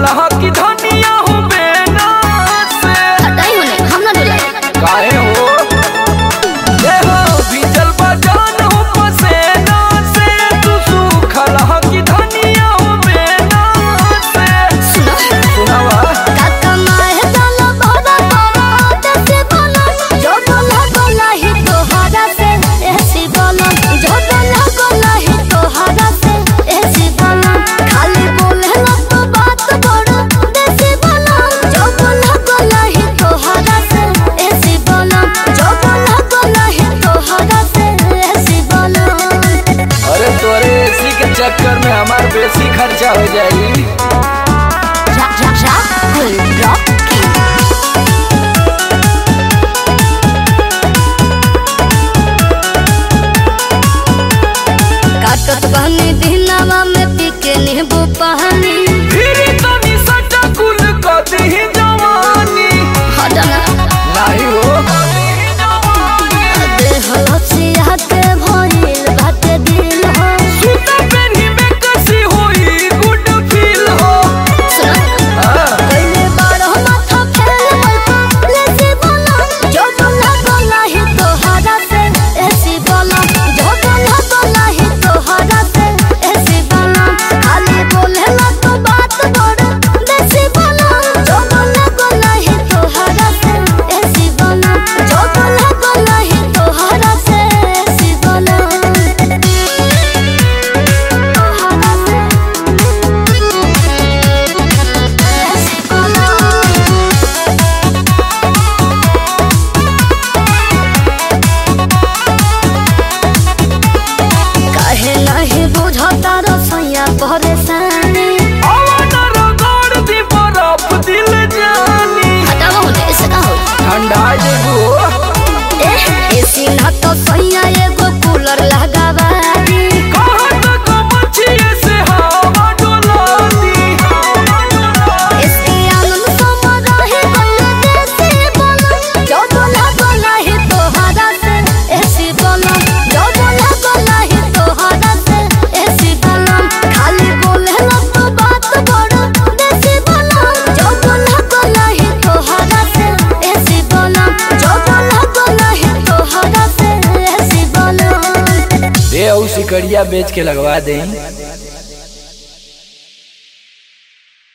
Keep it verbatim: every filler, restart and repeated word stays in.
खलहा की धनिया हूँ बेना से। हटाई होने हम ना डोलाई काहे हो ये हो भीजल बजान हूँ पसेना से। तू सू खलहा की धनिया हूँ बेना से। सुनो सुनावा काका माए डालो भरा भरा जैसे बोलो जो बोला बोला ही तोहरा से ऐसी बोलो जो बोला बोला ही तोहरा से ऐसी बोलो खाली बोले ना तो बात बड़ो जैसी बोलो जो बोला बोला ही तोहरा से ऐसी बोलो जो बोला बोला ही तोहरा से ऐसी बोलो। अरे तोरे एसी के चक्कर में हमार बेसी खर्चा हो जाई। रा रा राहुल रॉकी काटत बहनी दिनावा में पीके नींबू पानी फिर तनी सटा कुल कदी जवानी हटना नहीं हो देह लसिया के भइल बाटे दिल हो सूता पेनी में कसी होई गुड फील हो। सुनो हाँ। पहले बारो माथा फेल बलको लेसी बोला जो बोला बोला ही तोहरा से ऐसी बोला जो बोला बोला ही तोहरा से ऐसी बोला खाली बोले ना तो बात बड़ो देसी बोला जो बोला बोला ही तोहरा से ऐसी बोला जो बोला बोला ही तोहरा से ऐसी बोला तोहरा से ऐसी बोला। काहे नहीं बुझता रसैया परेशानी आवाना रगड़ दी बर्फ दिल जानी। हटावा होने ऐसे का हो ठंडा जेबू ए एसी ना तो सैया एगो कूलर लगावा दी कहाँ तक मछिए से हवा डोला दी। एसी आनंद समर रहे गल्ले देसी बोला जो बोला बोला ही तोहरा से ऐसी बोला जो बोला बोला ही तोहरा से ऐसी बोला खाली बोले ना तो बात बड़ो देसी बोला जो बोला बोला ही तोहरा से ऐसी बोला जो बोला बोला ही तोहरा से ऐसी बोला। दे उसी कड़िया बेच के लगवा दें।